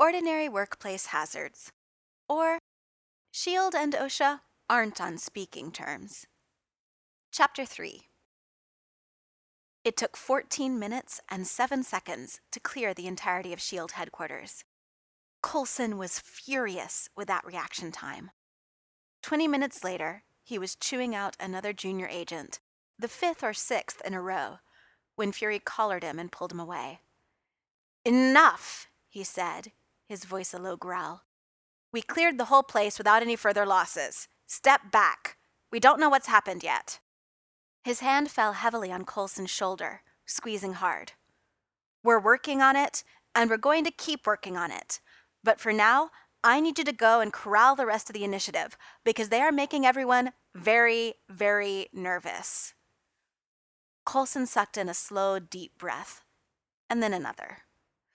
Ordinary Workplace Hazards, or SHIELD and OSHA Aren't on Speaking Terms. Chapter 3. It took 14 minutes and 7 seconds to clear the entirety of SHIELD headquarters. Coulson was furious with that reaction time. 20 minutes later, he was chewing out another junior agent, the 5th or 6th in a row, when Fury collared him and pulled him away. "Enough," he said, his voice a low growl. "We cleared the whole place without any further losses. Step back. We don't know what's happened yet." His hand fell heavily on Coulson's shoulder, squeezing hard. "We're working on it, and we're going to keep working on it. But for now, I need you to go and corral the rest of the initiative, because they are making everyone very, very nervous." Coulson sucked in a slow, deep breath, and then another.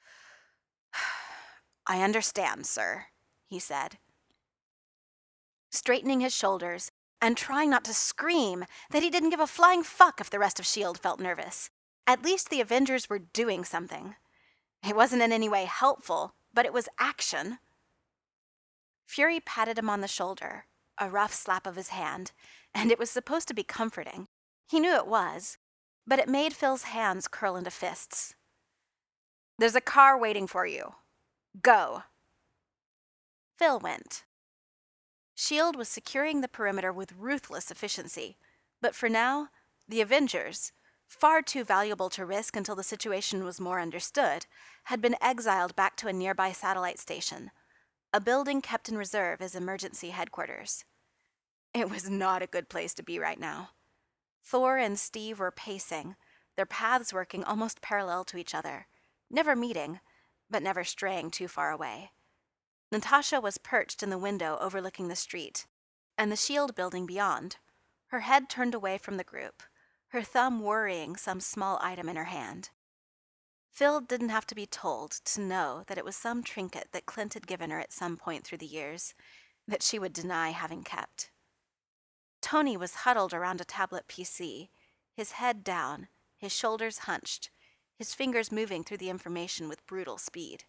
"I understand, sir," he said, straightening his shoulders and trying not to scream that he didn't give a flying fuck if the rest of S.H.I.E.L.D. felt nervous. At least the Avengers were doing something. It wasn't in any way helpful, but it was action. Fury patted him on the shoulder, a rough slap of his hand, and it was supposed to be comforting. He knew it was, but it made Phil's hands curl into fists. "There's a car waiting for you. Go." Phil went. S.H.I.E.L.D. was securing the perimeter with ruthless efficiency, but for now, the Avengers, far too valuable to risk until the situation was more understood, had been exiled back to a nearby satellite station, a building kept in reserve as emergency headquarters. It was not a good place to be right now. Thor and Steve were pacing, their paths working almost parallel to each other, never meeting, but never straying too far away. Natasha was perched in the window overlooking the street, and the S.H.I.E.L.D. building beyond, her head turned away from the group, her thumb worrying some small item in her hand. Phil didn't have to be told to know that it was some trinket that Clint had given her at some point through the years, that she would deny having kept. Tony was huddled around a tablet PC, his head down, his shoulders hunched, his fingers moving through the information with brutal speed.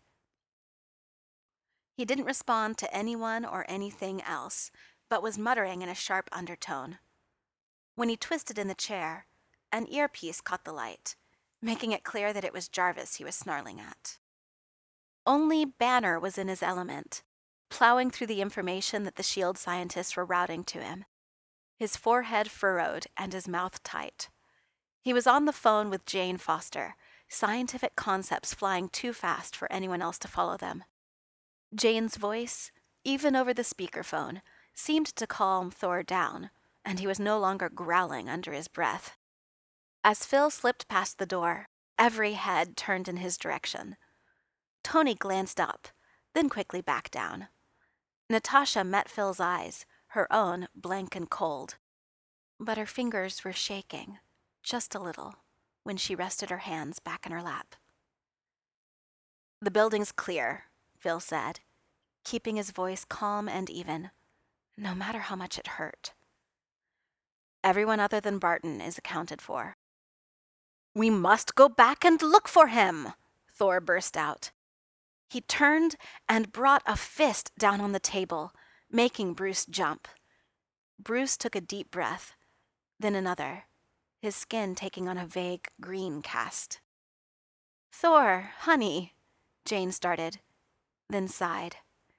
He didn't respond to anyone or anything else, but was muttering in a sharp undertone. When he twisted in the chair, an earpiece caught the light, making it clear that it was Jarvis he was snarling at. Only Banner was in his element, plowing through the information that the S.H.I.E.L.D. scientists were routing to him, his forehead furrowed and his mouth tight. He was on the phone with Jane Foster, scientific concepts flying too fast for anyone else to follow them. Jane's voice, even over the speakerphone, seemed to calm Thor down, and he was no longer growling under his breath. As Phil slipped past the door, every head turned in his direction. Tony glanced up, then quickly back down. Natasha met Phil's eyes, her own blank and cold. But her fingers were shaking, just a little, when she rested her hands back in her lap. "The building's clear," Phil said, keeping his voice calm and even, no matter how much it hurt. "Everyone other than Barton is accounted for." "We must go back and look for him!" Thor burst out. He turned and brought a fist down on the table, making Bruce jump. Bruce took a deep breath, then another, his skin taking on a vague green cast. "Thor, honey," Jane started, then sighed.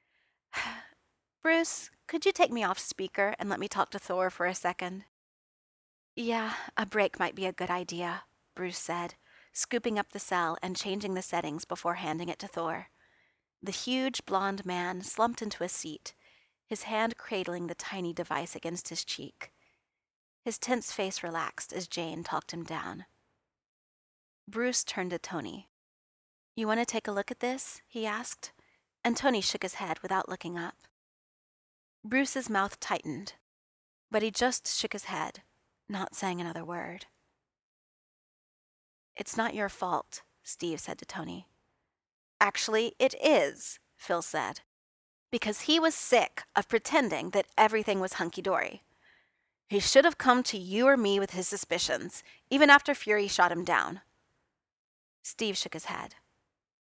"Bruce, could you take me off speaker and let me talk to Thor for a second?" "Yeah, a break might be a good idea," Bruce said, scooping up the cell and changing the settings before handing it to Thor. The huge blonde man slumped into a seat, his hand cradling the tiny device against his cheek. His tense face relaxed as Jane talked him down. Bruce turned to Tony. "You want to take a look at this?" he asked, and Tony shook his head without looking up. Bruce's mouth tightened, but he just shook his head, not saying another word. "It's not your fault," Steve said to Tony. "Actually, it is," Phil said, "because he was sick of pretending that everything was hunky-dory. He should have come to you or me with his suspicions, even after Fury shot him down." Steve shook his head.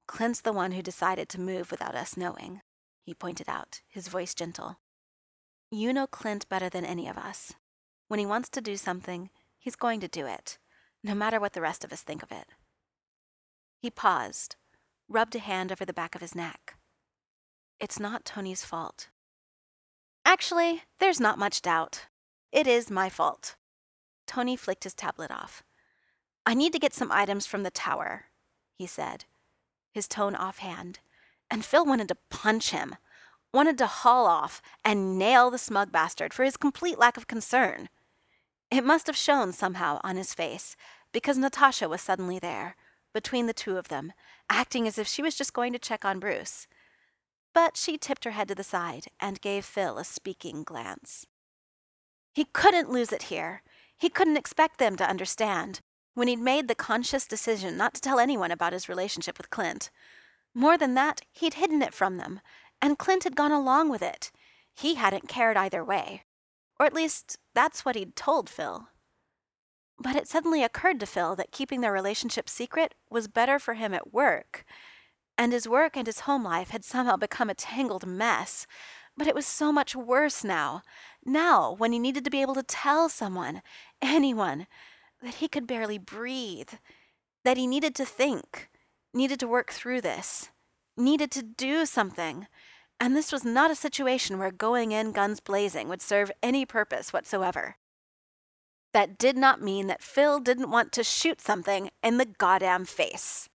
Clint's the one who decided to move without us knowing, he pointed out, his voice gentle. You know Clint better than any of us. When he wants to do something, he's going to do it, no matter what the rest of us think of it. He paused, rubbed a hand over the back of his neck. It's not Tony's fault. Actually, there's not much doubt. It is my fault. Tony flicked his tablet off. I need to get some items from the tower, he said, his tone offhand, and Phil wanted to punch him, wanted to haul off and nail the smug bastard for his complete lack of concern. It must have shown somehow on his face, because Natasha was suddenly there, between the two of them, acting as if she was just going to check on Bruce. But she tipped her head to the side and gave Phil a speaking glance. He couldn't lose it here. He couldn't expect them to understand when he'd made the conscious decision not to tell anyone about his relationship with Clint. More than that, he'd hidden it from them, and Clint had gone along with it. He hadn't cared either way. Or at least, that's what he'd told Phil. But it suddenly occurred to Phil that keeping their relationship secret was better for him at work. And his work and his home life had somehow become a tangled mess. But it was so much worse now. Now, when he needed to be able to tell someone, anyone, that he could barely breathe. That he needed to think, needed to work through this, needed to do something. And this was not a situation where going in guns blazing would serve any purpose whatsoever. That did not mean that Phil didn't want to shoot something in the goddamn face.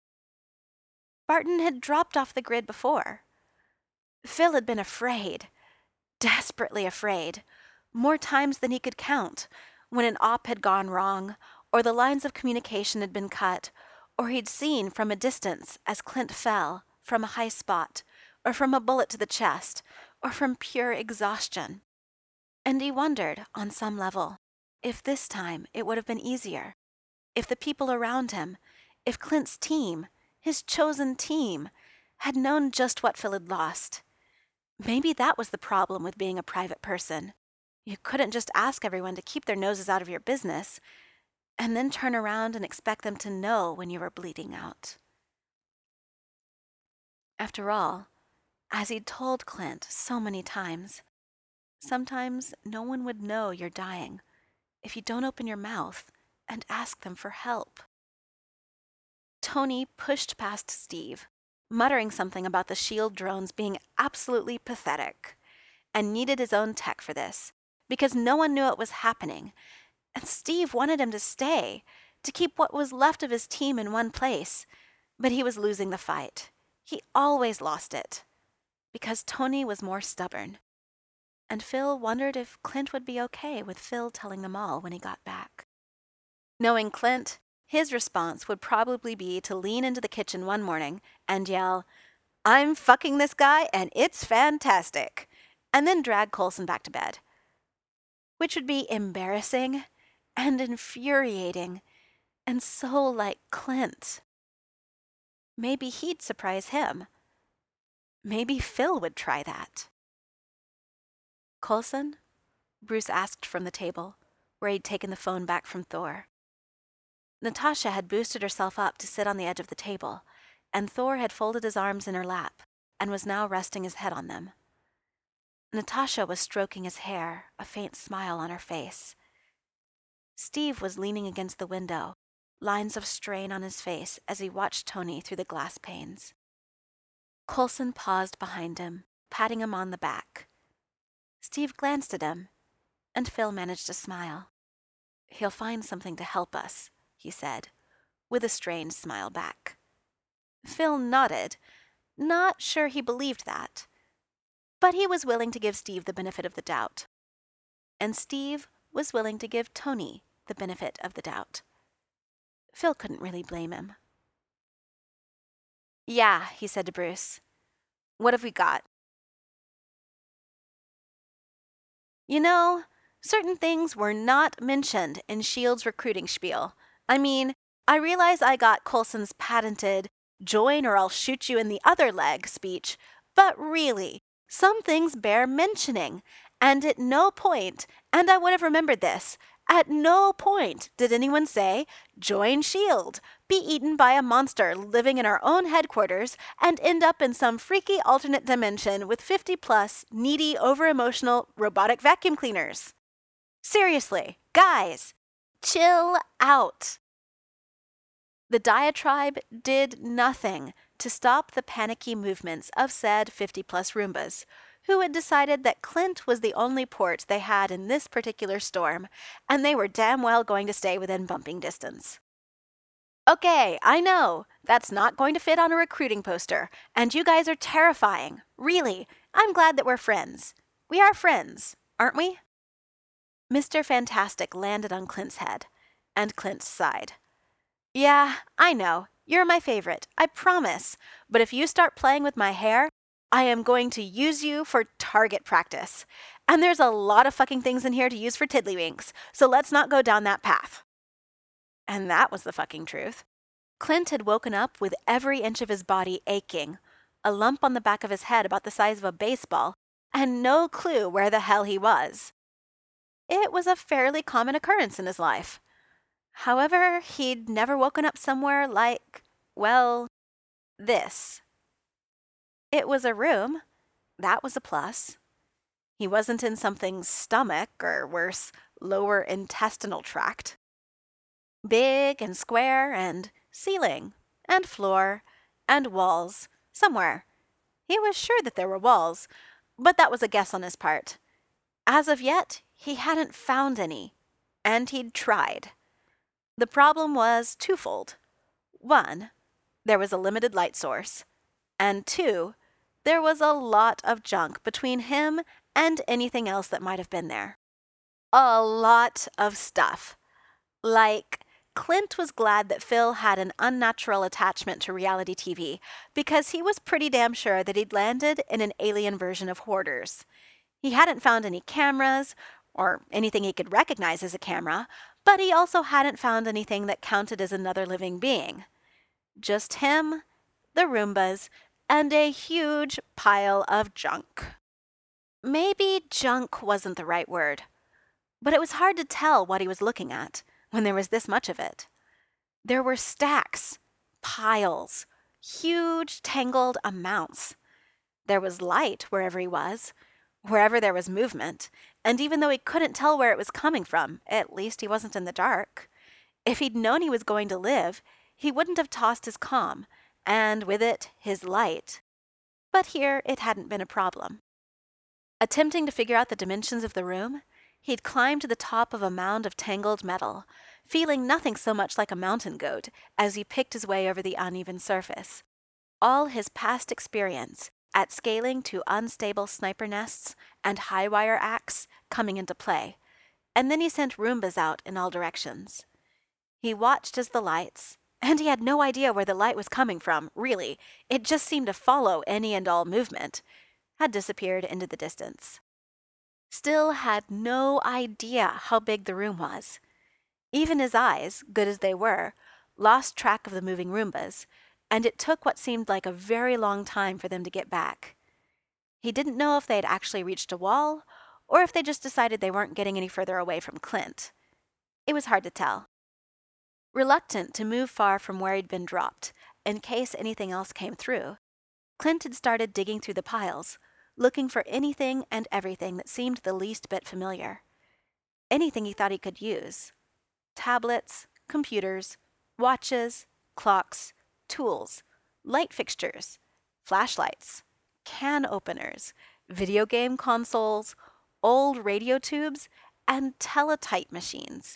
Barton had dropped off the grid before. Phil had been afraid, desperately afraid, more times than he could count, when an op had gone wrong, or the lines of communication had been cut, or he'd seen from a distance as Clint fell from a high spot, or from a bullet to the chest, or from pure exhaustion. And he wondered, on some level, if this time it would have been easier, if the people around him, if Clint's team, his chosen team, had known just what Phil had lost. Maybe that was the problem with being a private person. You couldn't just ask everyone to keep their noses out of your business, and then turn around and expect them to know when you were bleeding out. After all, as he'd told Clint so many times, sometimes no one would know you're dying if you don't open your mouth and ask them for help. Tony pushed past Steve, muttering something about the SHIELD drones being absolutely pathetic, and needed his own tech for this, because no one knew it was happening, and Steve wanted him to stay, to keep what was left of his team in one place, but he was losing the fight. He always lost it, because Tony was more stubborn. And Phil wondered if Clint would be okay with Phil telling them all when he got back. Knowing Clint, his response would probably be to lean into the kitchen one morning and yell, "I'm fucking this guy and it's fantastic," and then drag Coulson back to bed. Which would be embarrassing and infuriating and so like Clint. Maybe he'd surprise him. Maybe Phil would try that. "Coulson?" Bruce asked from the table, where he'd taken the phone back from Thor. Natasha had boosted herself up to sit on the edge of the table, and Thor had folded his arms in her lap and was now resting his head on them. Natasha was stroking his hair, a faint smile on her face. Steve was leaning against the window, lines of strain on his face as he watched Tony through the glass panes. Coulson paused behind him, patting him on the back. Steve glanced at him, and Phil managed to smile. "He'll find something to help us," he said, with a strained smile back. Phil nodded, not sure he believed that, but he was willing to give Steve the benefit of the doubt. And Steve was willing to give Tony the benefit of the doubt. Phil couldn't really blame him. "Yeah," he said to Bruce. "What have we got?" "You know, certain things were not mentioned in S.H.I.E.L.D.'s recruiting spiel. I mean, I realize I got Coulson's patented join or I'll shoot you in the other leg speech, but really, some things bear mentioning, and at no point, and I would have remembered this, At no point did anyone say, join SHIELD, be eaten by a monster living in our own headquarters, and end up in some freaky alternate dimension with 50-plus needy, over-emotional robotic vacuum cleaners. Seriously, guys, chill out. The diatribe did nothing to stop the panicky movements of said 50-plus Roombas, who had decided that Clint was the only port they had in this particular storm, and they were damn well going to stay within bumping distance. Okay, I know, that's not going to fit on a recruiting poster, and you guys are terrifying. Really, I'm glad that we're friends. We are friends, aren't we? Mr. Fantastic landed on Clint's head, and Clint sighed. Yeah, I know. You're my favorite, I promise. But if you start playing with my hair, I am going to use you for target practice. And there's a lot of fucking things in here to use for tiddlywinks, so let's not go down that path. And that was the fucking truth. Clint had woken up with every inch of his body aching, a lump on the back of his head about the size of a baseball, and no clue where the hell he was. It was a fairly common occurrence in his life. However, he'd never woken up somewhere like, well, this. It was a room. That was a plus. He wasn't in something's stomach, or worse, lower intestinal tract. Big and square and ceiling and floor and walls somewhere. He was sure that there were walls, but that was a guess on his part. As of yet, he hadn't found any, and he'd tried. The problem was twofold. 1, there was a limited light source, and 2, there was a lot of junk between him and anything else that might have been there. A lot of stuff. Like, Clint was glad that Phil had an unnatural attachment to reality TV because he was pretty damn sure that he'd landed in an alien version of Hoarders. He hadn't found any cameras, or anything he could recognize as a camera, but he also hadn't found anything that counted as another living being. Just him, the Roombas, and a huge pile of junk. Maybe junk wasn't the right word, but it was hard to tell what he was looking at when there was this much of it. There were stacks, piles, huge tangled amounts. There was light wherever he was, wherever there was movement, and even though he couldn't tell where it was coming from, at least he wasn't in the dark. If he'd known he was going to live, he wouldn't have tossed his comm, and with it, his light. But here it hadn't been a problem. Attempting to figure out the dimensions of the room, he'd climbed to the top of a mound of tangled metal, feeling nothing so much like a mountain goat as he picked his way over the uneven surface. All his past experience at scaling to unstable sniper nests and high-wire acts coming into play, and then he sent Roombas out in all directions. He watched as the lights, and he had no idea where the light was coming from, really, it just seemed to follow any and all movement, had disappeared into the distance. Still had no idea how big the room was. Even his eyes, good as they were, lost track of the moving Roombas, and it took what seemed like a very long time for them to get back. He didn't know if they had actually reached a wall, or if they just decided they weren't getting any further away from Clint. It was hard to tell. Reluctant to move far from where he'd been dropped, in case anything else came through, Clint had started digging through the piles, looking for anything and everything that seemed the least bit familiar. Anything he thought he could use. Tablets, computers, watches, clocks, tools, light fixtures, flashlights, can openers, video game consoles, old radio tubes, and teletype machines.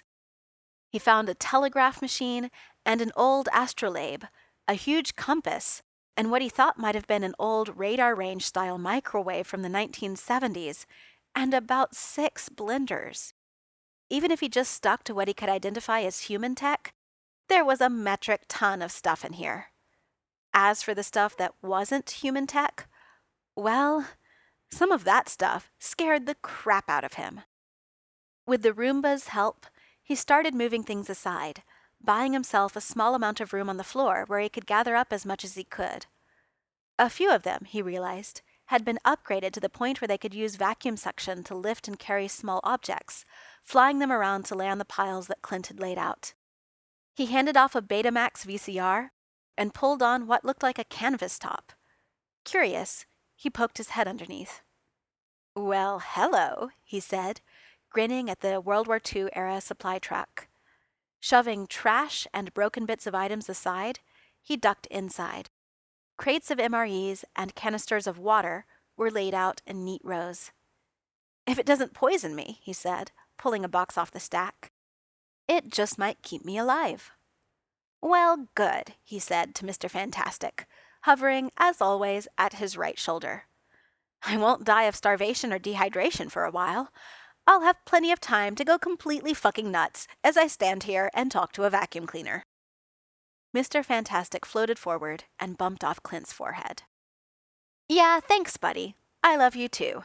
He found a telegraph machine and an old astrolabe, a huge compass, and what he thought might have been an old radar range-style microwave from the 1970s, and about 6 blenders. Even if he just stuck to what he could identify as human tech, there was a metric ton of stuff in here. As for the stuff that wasn't human tech, well, some of that stuff scared the crap out of him. With the Roomba's help, he started moving things aside, buying himself a small amount of room on the floor where he could gather up as much as he could. A few of them, he realized, had been upgraded to the point where they could use vacuum suction to lift and carry small objects, flying them around to lay on the piles that Clint had laid out. He handed off a Betamax VCR and pulled on what looked like a canvas top. Curious, he poked his head underneath. "Well, hello," he said, grinning at the World War II-era supply truck. Shoving trash and broken bits of items aside, he ducked inside. Crates of MREs and canisters of water were laid out in neat rows. "If it doesn't poison me," he said, pulling a box off the stack, "it just might keep me alive." "Well, good," he said to Mr. Fantastic, hovering, as always, at his right shoulder. "I won't die of starvation or dehydration for a while. I'll have plenty of time to go completely fucking nuts as I stand here and talk to a vacuum cleaner." Mr. Fantastic floated forward and bumped off Clint's forehead. "Yeah, thanks, buddy. I love you too."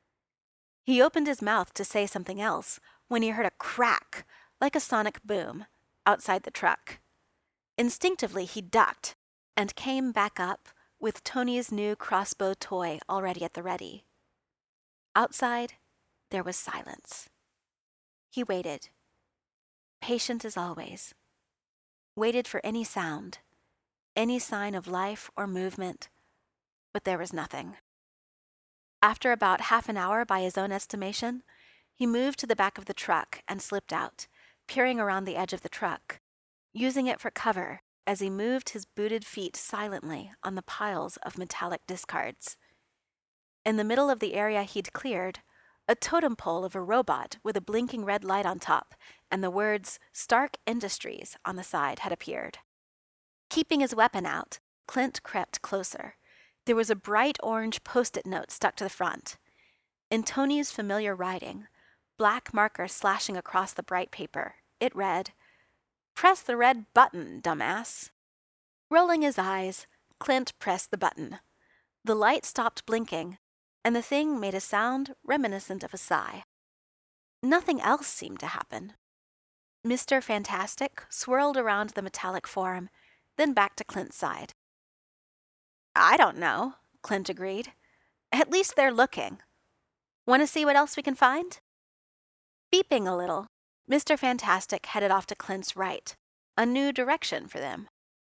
He opened his mouth to say something else when he heard a crack, like a sonic boom, outside the truck. Instinctively, he ducked and came back up with Tony's new crossbow toy already at the ready. Outside, there was silence. He waited, patient as always. Waited for any sound, any sign of life or movement, but there was nothing. After about half an hour by his own estimation, he moved to the back of the truck and slipped out, peering around the edge of the truck, using it for cover as he moved his booted feet silently on the piles of metallic discards. In the middle of the area he'd cleared, a totem pole of a robot with a blinking red light on top and the words Stark Industries on the side had appeared. Keeping his weapon out, Clint crept closer. There was a bright orange post-it note stuck to the front. In Tony's familiar writing, black marker slashing across the bright paper, it read, "Press the red button, dumbass." Rolling his eyes, Clint pressed the button. The light stopped blinking, and the thing made a sound reminiscent of a sigh. Nothing else seemed to happen. Mr. Fantastic swirled around the metallic form, then back to Clint's side. "I don't know," Clint agreed. "At least they're looking. Want to see what else we can find?" Beeping a little, Mr. Fantastic headed off to Clint's right, a new direction for them.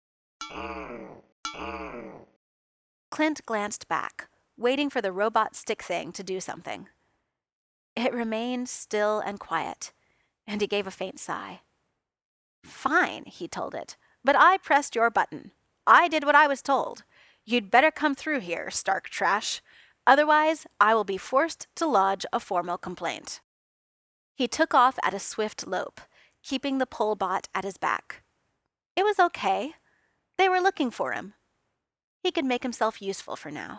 Clint glanced back, waiting for the robot stick thing to do something. It remained still and quiet, and he gave a faint sigh. "Fine," he told it, "but I pressed your button. I did what I was told. You'd better come through here, Stark Trash. Otherwise, I will be forced to lodge a formal complaint." He took off at a swift lope, keeping the pole bot at his back. It was okay. They were looking for him. He could make himself useful for now.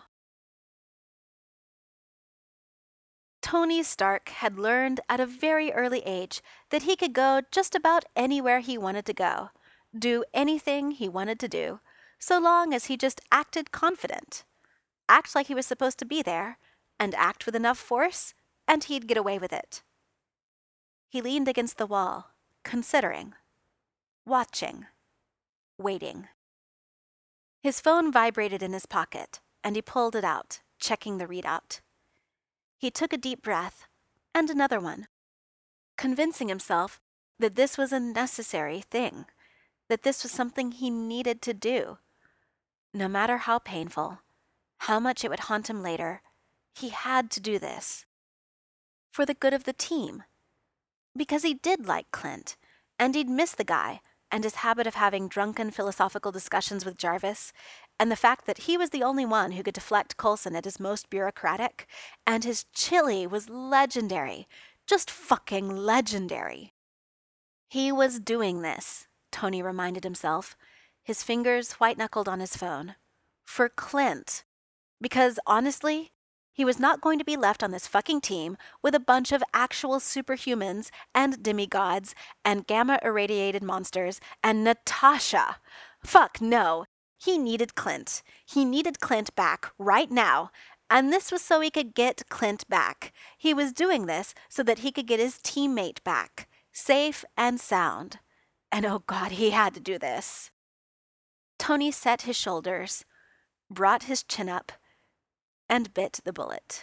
Tony Stark had learned at a very early age that he could go just about anywhere he wanted to go, do anything he wanted to do, so long as he just acted confident. Act like he was supposed to be there, and act with enough force, and he'd get away with it. He leaned against the wall, considering, watching, waiting. His phone vibrated in his pocket, and he pulled it out, checking the readout. He took a deep breath, and another one, convincing himself that this was a necessary thing, that this was something he needed to do. No matter how painful, how much it would haunt him later, he had to do this. For the good of the team. Because he did like Clint, and he'd miss the guy and his habit of having drunken philosophical discussions with Jarvis, and the fact that he was the only one who could deflect Coulson at his most bureaucratic, and his chili was legendary, just fucking legendary. He was doing this, Tony reminded himself, his fingers white-knuckled on his phone, for Clint. Because, honestly, he was not going to be left on this fucking team with a bunch of actual superhumans and demigods and gamma-irradiated monsters and Natasha. Fuck no. He needed Clint. He needed Clint back right now. And this was so he could get Clint back. He was doing this so that he could get his teammate back, safe and sound. And oh God, he had to do this. Tony set his shoulders, brought his chin up, and bit the bullet.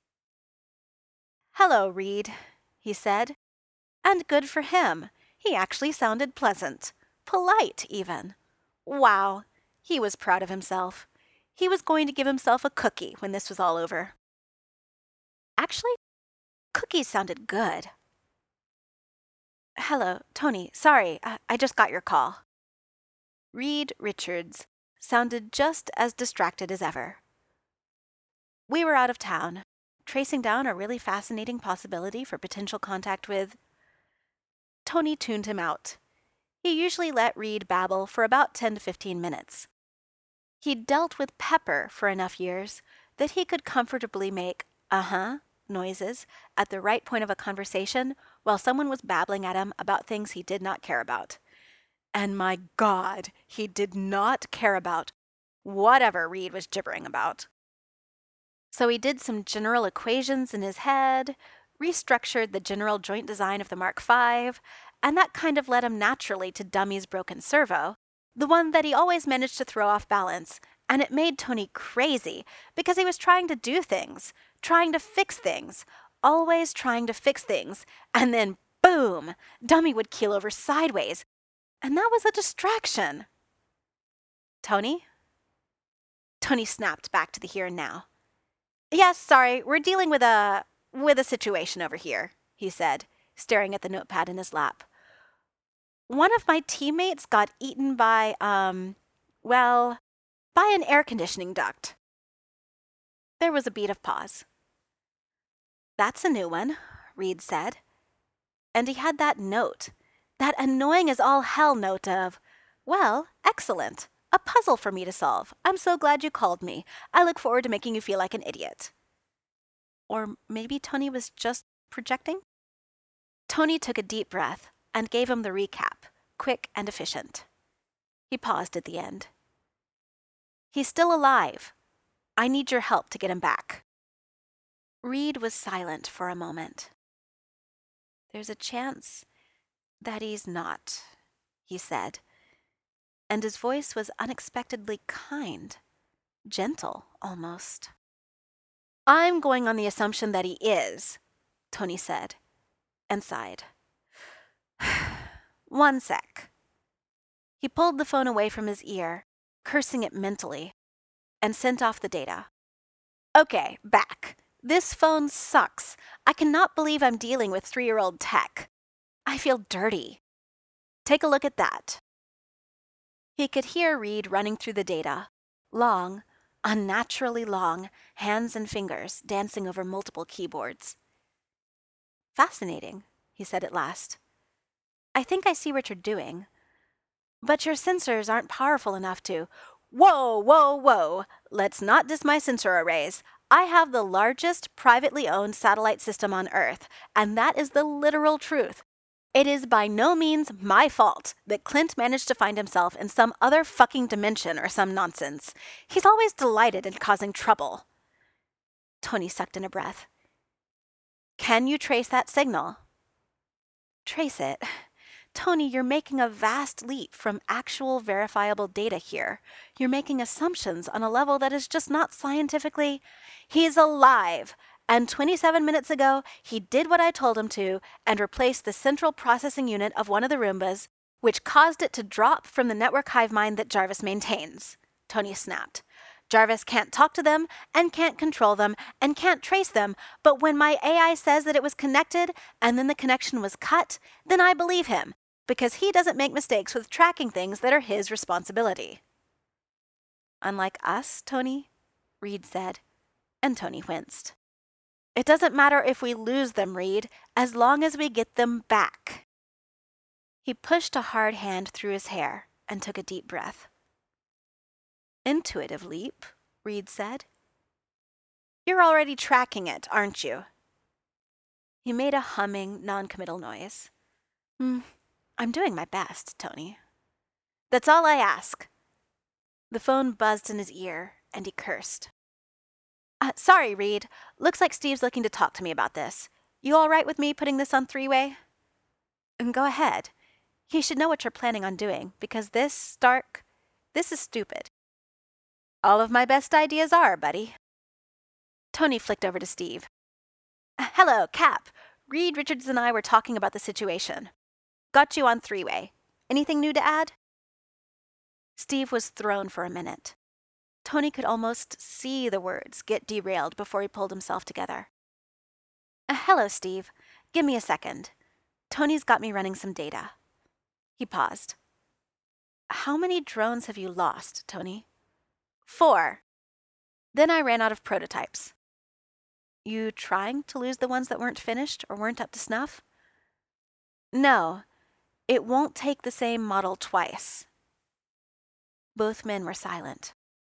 "Hello, Reed," he said. And good for him. He actually sounded pleasant. Polite, even. Wow. He was proud of himself. He was going to give himself a cookie when this was all over. Actually, cookies sounded good. "Hello, Tony. Sorry, I just got your call." Reed Richards sounded just as distracted as ever. "We were out of town, tracing down a really fascinating possibility for potential contact with—" Tony tuned him out. He usually let Reed babble for about 10 to 15 minutes. He'd dealt with Pepper for enough years that he could comfortably make uh-huh noises at the right point of a conversation while someone was babbling at him about things he did not care about. And my God, he did not care about whatever Reed was gibbering about. So he did some general equations in his head, restructured the general joint design of the Mark V, and that kind of led him naturally to Dummy's broken servo, the one that he always managed to throw off balance, and it made Tony crazy because he was trying to do things, trying to fix things, always trying to fix things, and then boom, Dummy would keel over sideways, and that was a distraction. "Tony?" Tony snapped back to the here and now. "Yes, sorry, we're dealing with a situation over here," he said, staring at the notepad in his lap. "One of my teammates got eaten by, well, by an air conditioning duct." There was a beat of pause. "That's a new one," Reed said. And he had that note, that annoying as all hell note of, "Well, excellent. A puzzle for me to solve. I'm so glad you called me. I look forward to making you feel like an idiot." Or maybe Tony was just projecting? Tony took a deep breath and gave him the recap, quick and efficient. He paused at the end. "He's still alive. I need your help to get him back." Reed was silent for a moment. "There's a chance that he's not," he said, and his voice was unexpectedly kind, gentle almost. "I'm going on the assumption that he is," Tony said, and sighed. "One sec." He pulled the phone away from his ear, cursing it mentally, and sent off the data. "Okay, back. This phone sucks. I cannot believe I'm dealing with 3-year-old tech. I feel dirty. Take a look at that." He could hear Reed running through the data, long, unnaturally long, hands and fingers dancing over multiple keyboards. "Fascinating," he said at last. "I think I see what you're doing. But your sensors aren't powerful enough to—" "Whoa, whoa, whoa! Let's not diss my sensor arrays. I have the largest privately owned satellite system on Earth, and that is the literal truth. It is by no means my fault that Clint managed to find himself in some other fucking dimension or some nonsense. He's always delighted in causing trouble." Tony sucked in a breath. "Can you trace that signal?" "Trace it? Tony, you're making a vast leap from actual verifiable data here. You're making assumptions on a level that is just not scientifically—" "He's alive! And 27 minutes ago, he did what I told him to and replaced the central processing unit of one of the Roombas, which caused it to drop from the network hive mind that Jarvis maintains," Tony snapped. "Jarvis can't talk to them and can't control them and can't trace them, but when my AI says that it was connected and then the connection was cut, then I believe him, because he doesn't make mistakes with tracking things that are his responsibility." "Unlike us, Tony," Reed said, and Tony winced. "It doesn't matter if we lose them, Reed, as long as we get them back." He pushed a hard hand through his hair and took a deep breath. "Intuitive leap," Reed said. "You're already tracking it, aren't you?" He made a humming, non-committal noise. "I'm doing my best, Tony." "That's all I ask." The phone buzzed in his ear, and he cursed. Sorry, Reed. Looks like Steve's looking to talk to me about this. You all right with me putting this on three-way?" "Go ahead. He should know what you're planning on doing, because this, Stark, this is stupid." "All of my best ideas are, buddy." Tony flicked over to Steve. Hello, Cap. Reed Richards and I were talking about the situation. Got you on three-way. Anything new to add? Steve was thrown for a minute. Tony could almost see the words get derailed before he pulled himself together. Hello, Steve. Give me a second. Tony's got me running some data. He paused. How many drones have you lost, Tony? 4. Then I ran out of prototypes. You trying to lose the ones that weren't finished or weren't up to snuff? No, it won't take the same model twice. Both men were silent.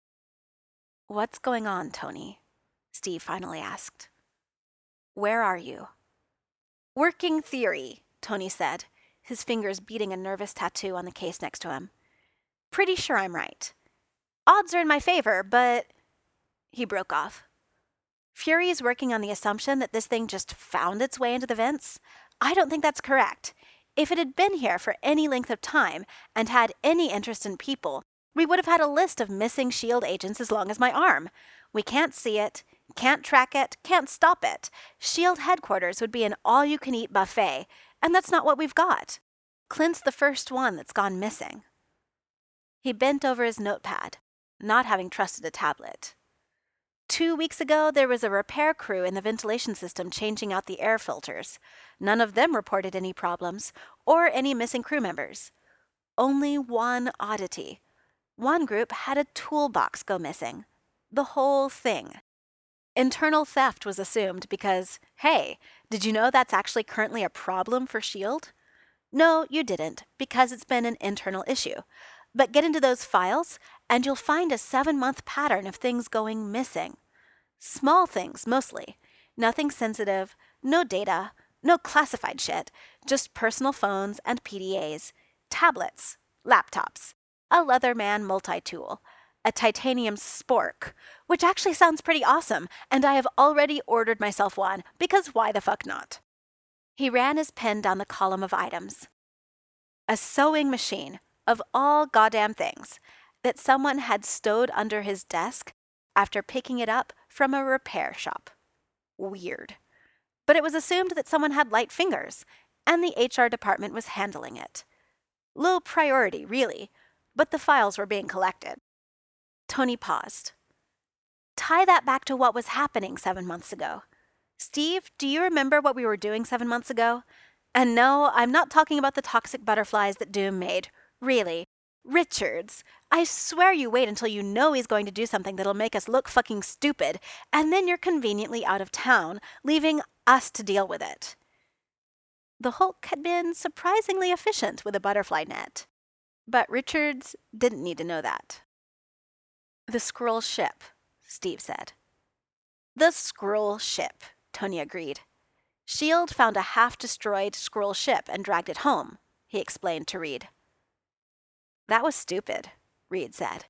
What's going on, Tony? Steve finally asked. Where are you? Working theory, Tony said, his fingers beating a nervous tattoo on the case next to him. Pretty sure I'm right. Odds are in my favor, but... He broke off. Fury is working on the assumption that this thing just found its way into the vents. I don't think that's correct. If it had been here for any length of time and had any interest in people, we would have had a list of missing S.H.I.E.L.D. agents as long as my arm. We can't see it, can't track it, can't stop it. S.H.I.E.L.D. headquarters would be an all-you-can-eat buffet, and that's not what we've got. Clint's the first one that's gone missing. He bent over his notepad, not having trusted a tablet. 2 weeks ago, there was a repair crew in the ventilation system changing out the air filters. None of them reported any problems or any missing crew members. Only one oddity. One group had a toolbox go missing. The whole thing. Internal theft was assumed because, hey, did you know that's actually currently a problem for S.H.I.E.L.D.? No, you didn't, because it's been an internal issue. But get into those files, and you'll find a 7-month pattern of things going missing. Small things, mostly. Nothing sensitive, no data, no classified shit, just personal phones and PDAs, tablets, laptops, a Leatherman multi-tool, a titanium spork, which actually sounds pretty awesome, and I have already ordered myself one, because why the fuck not? He ran his pen down the column of items. A sewing machine, of all goddamn things, that someone had stowed under his desk after picking it up from a repair shop. Weird. But it was assumed that someone had light fingers, and the HR department was handling it. Low priority, really, but the files were being collected. Tony paused. Tie that back to what was happening 7 months ago. Steve, do you remember what we were doing 7 months ago? And no, I'm not talking about the toxic butterflies that Doom made. Really. Richards, I swear you wait until you know he's going to do something that'll make us look fucking stupid, and then you're conveniently out of town, leaving us to deal with it. The Hulk had been surprisingly efficient with a butterfly net, but Richards didn't need to know that. The Skrull ship, Steve said. The Skrull ship, Tony agreed. S.H.I.E.L.D. found a half-destroyed Skrull ship and dragged it home, he explained to Reed. That was stupid, Reed said.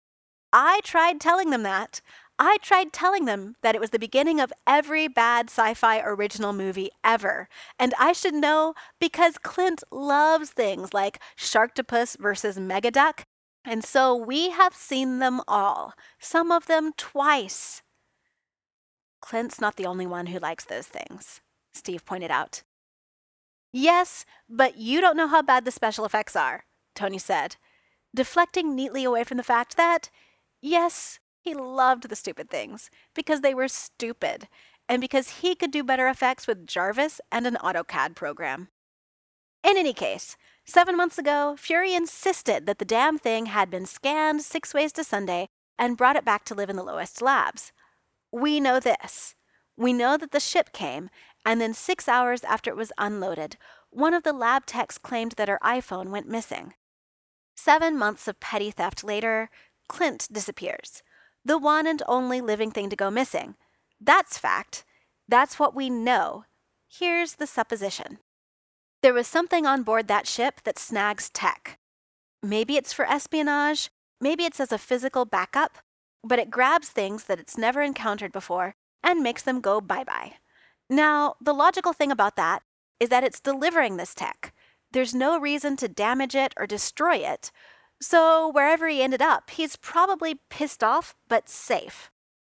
I tried telling them that. I tried telling them that it was the beginning of every bad sci-fi original movie ever. And I should know because Clint loves things like Sharktopus versus Megaduck. And so we have seen them all, some of them twice. Clint's not the only one who likes those things, Steve pointed out. Yes, but you don't know how bad the special effects are, Tony said, deflecting neatly away from the fact that, yes, he loved the stupid things because they were stupid and because he could do better effects with Jarvis and an AutoCAD program. In any case, 7 months ago, Fury insisted that the damn thing had been scanned 6 ways to Sunday and brought it back to live in the lowest labs. We know this. We know that the ship came, and then 6 hours after it was unloaded, one of the lab techs claimed that her iPhone went missing. 7 months of petty theft later, Clint disappears. The one and only living thing to go missing. That's fact. That's what we know. Here's the supposition. There was something on board that ship that snags tech. Maybe it's for espionage, maybe it's as a physical backup, but it grabs things that it's never encountered before and makes them go bye-bye. Now, the logical thing about that is that it's delivering this tech. There's no reason to damage it or destroy it, so wherever he ended up, he's probably pissed off but safe.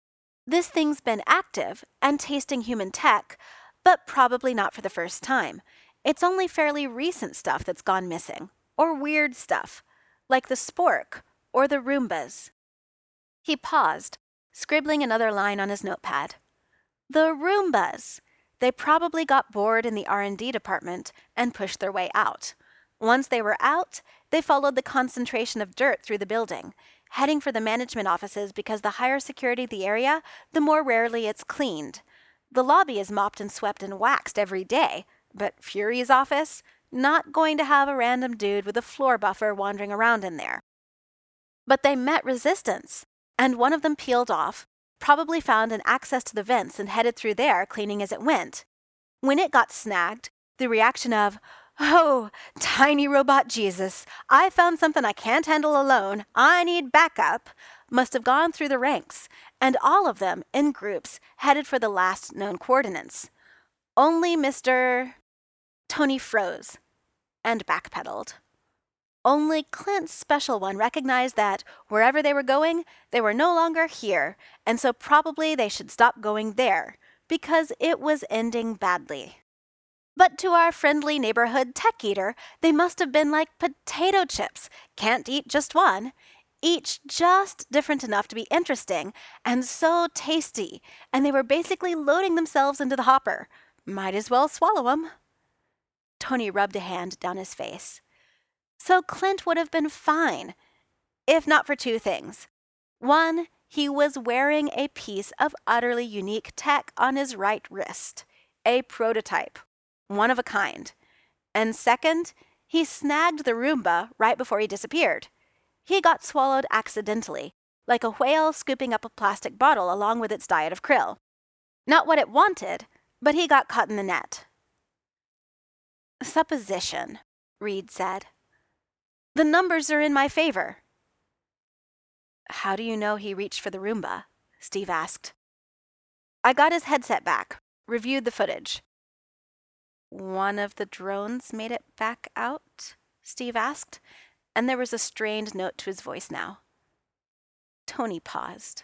This thing's been active and tasting human tech, but probably not for the first time. It's only fairly recent stuff that's gone missing, or weird stuff, like the spork or the Roombas. He paused, scribbling another line on his notepad. The Roombas. They probably got bored in the R&D department and pushed their way out. Once they were out, they followed the concentration of dirt through the building, heading for the management offices because the higher security the area, the more rarely it's cleaned. The lobby is mopped and swept and waxed every day, but Fury's office? Not going to have a random dude with a floor buffer wandering around in there. But they met resistance, and one of them peeled off, probably found an access to the vents and headed through there, cleaning as it went. When it got snagged, the reaction of, "Oh, tiny robot Jesus, I found something I can't handle alone. I need backup," must have gone through the ranks, and all of them, in groups, headed for the last known coordinates. Only Mr. Tony froze and backpedaled. Only Clint's special one recognized that wherever they were going, they were no longer here, and so probably they should stop going there, because it was ending badly. But to our friendly neighborhood tech eater, they must have been like potato chips. Can't eat just one. Each just different enough to be interesting, and so tasty, and they were basically loading themselves into the hopper. Might as well swallow 'em. Tony rubbed a hand down his face. So Clint would have been fine, if not for two things. One, he was wearing a piece of utterly unique tech on his right wrist, a prototype, one of a kind. And second, he snagged the Roomba right before he disappeared. He got swallowed accidentally, like a whale scooping up a plastic bottle along with its diet of krill. Not what it wanted, but he got caught in the net. Supposition, Reed said. The numbers are in my favor. How do you know he reached for the Roomba? Steve asked. I got his headset back, reviewed the footage. One of the drones made it back out? Steve asked, and there was a strained note to his voice now. Tony paused.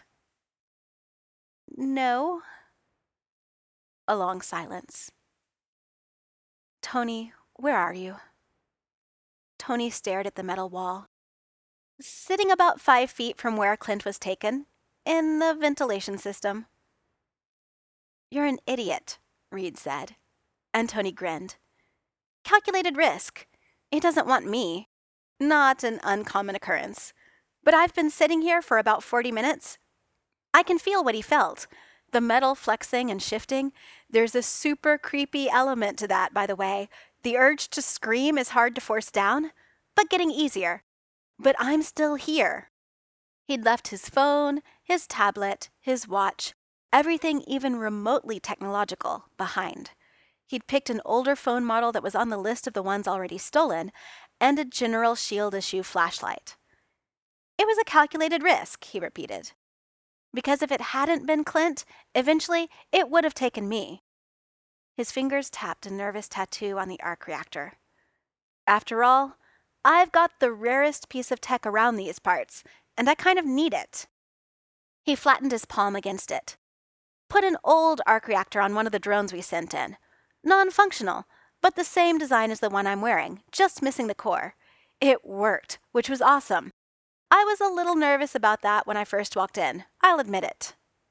No. A long silence. Tony, where are you? Tony stared at the metal wall. Sitting about 5 feet from where Clint was taken, in the ventilation system. You're an idiot, Reed said, and Tony grinned. Calculated risk. It doesn't want me. Not an uncommon occurrence. But I've been sitting here for about 40 minutes. I can feel what he felt. The metal flexing and shifting. There's a super creepy element to that, by the way. The urge to scream is hard to force down, but getting easier. But I'm still here. He'd left his phone, his tablet, his watch, everything even remotely technological, behind. He'd picked an older phone model that was on the list of the ones already stolen, and a General Shield issue flashlight. It was a calculated risk, he repeated. Because if it hadn't been Clint, eventually it would have taken me. His fingers tapped a nervous tattoo on the arc reactor. After all, I've got the rarest piece of tech around these parts, and I kind of need it. He flattened his palm against it. Put an old arc reactor on one of the drones we sent in. Non-functional, but the same design as the one I'm wearing, just missing the core. It worked, which was awesome. I was a little nervous about that when I first walked in, I'll admit it.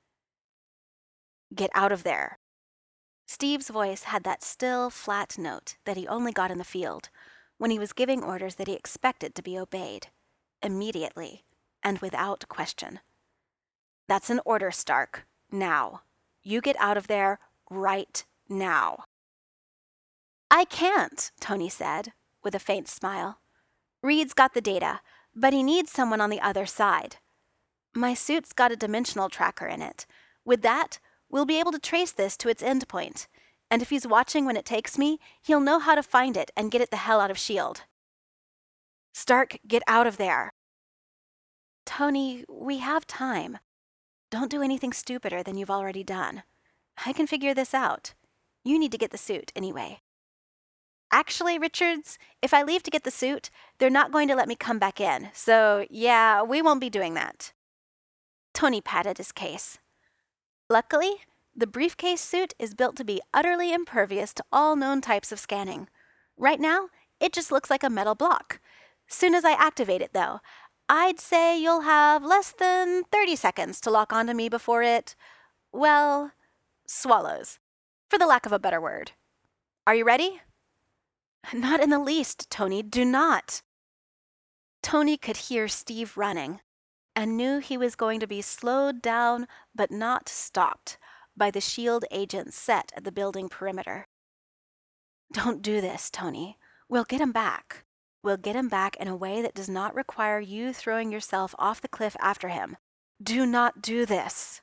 Get out of there. Steve's voice had that still, flat note that he only got in the field, when he was giving orders that he expected to be obeyed, immediately, and without question. That's an order, Stark. Now. You get out of there right now. I can't, Tony said, with a faint smile. Reed's got the data, but he needs someone on the other side. My suit's got a dimensional tracker in it. With that, we'll be able to trace this to its endpoint. And if he's watching when it takes me, he'll know how to find it and get it the hell out of S.H.I.E.L.D. Stark, get out of there. Tony, we have time. Don't do anything stupider than you've already done. I can figure this out. You need to get the suit anyway. Actually, Richards, if I leave to get the suit, they're not going to let me come back in. So, yeah, we won't be doing that. Tony patted his case. Luckily, the briefcase suit is built to be utterly impervious to all known types of scanning. Right now, it just looks like a metal block. Soon as I activate it, though, I'd say you'll have less than 30 seconds to lock onto me before it, well, swallows, for the lack of a better word. Are you ready? Not in the least, Tony, do not. Tony could hear Steve running and knew he was going to be slowed down but not stopped by the SHIELD agents set at the building perimeter. Don't do this, Tony. We'll get him back. We'll get him back in a way that does not require you throwing yourself off the cliff after him. Do not do this.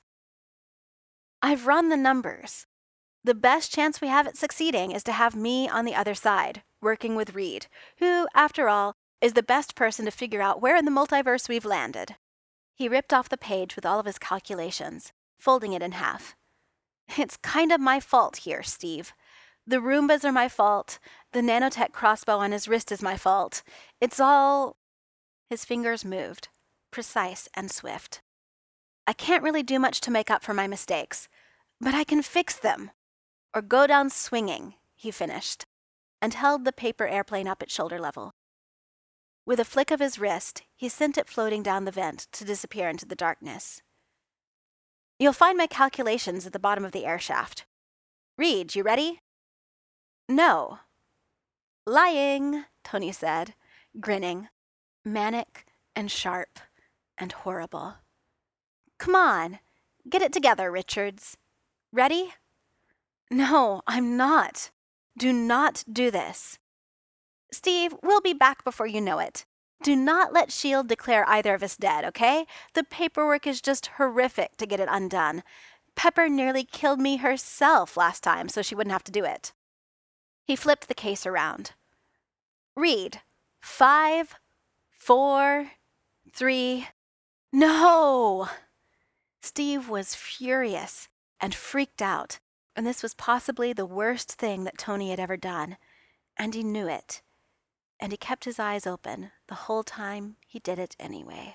I've run the numbers. The best chance we have at succeeding is to have me on the other side, working with Reed, who, after all, is the best person to figure out where in the multiverse we've landed. He ripped off the page with all of his calculations, folding it in half. It's kind of my fault here, Steve. The Roombas are my fault. The nanotech crossbow on his wrist is my fault. It's all... His fingers moved, precise and swift. I can't really do much to make up for my mistakes, but I can fix them. Or go down swinging, he finished, and held the paper airplane up at shoulder level. With a flick of his wrist, he sent it floating down the vent to disappear into the darkness. You'll find my calculations at the bottom of the air shaft. Reed, you ready? No. Lying, Tony said, grinning, manic and sharp and horrible. Come on, get it together, Richards. Ready? No, I'm not. Do not do this. Steve, we'll be back before you know it. Do not let SHIELD declare either of us dead, okay? The paperwork is just horrific to get it undone. Pepper nearly killed me herself last time so she wouldn't have to do it. He flipped the case around. Read. 5, 4, 3... No! Steve was furious and freaked out, and this was possibly the worst thing that Tony had ever done, and he knew it. And he kept his eyes open the whole time he did it anyway.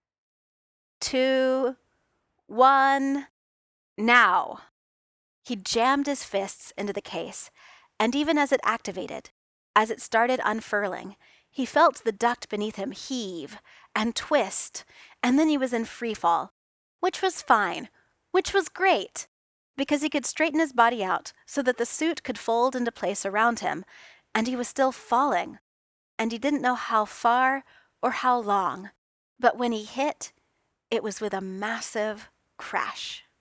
2, 1, now! He jammed his fists into the case, and even as it activated, as it started unfurling, he felt the duct beneath him heave and twist, and then he was in free fall, which was fine, which was great, because he could straighten his body out so that the suit could fold into place around him, and he was still falling, and he didn't know how far or how long, but when he hit, it was with a massive crash.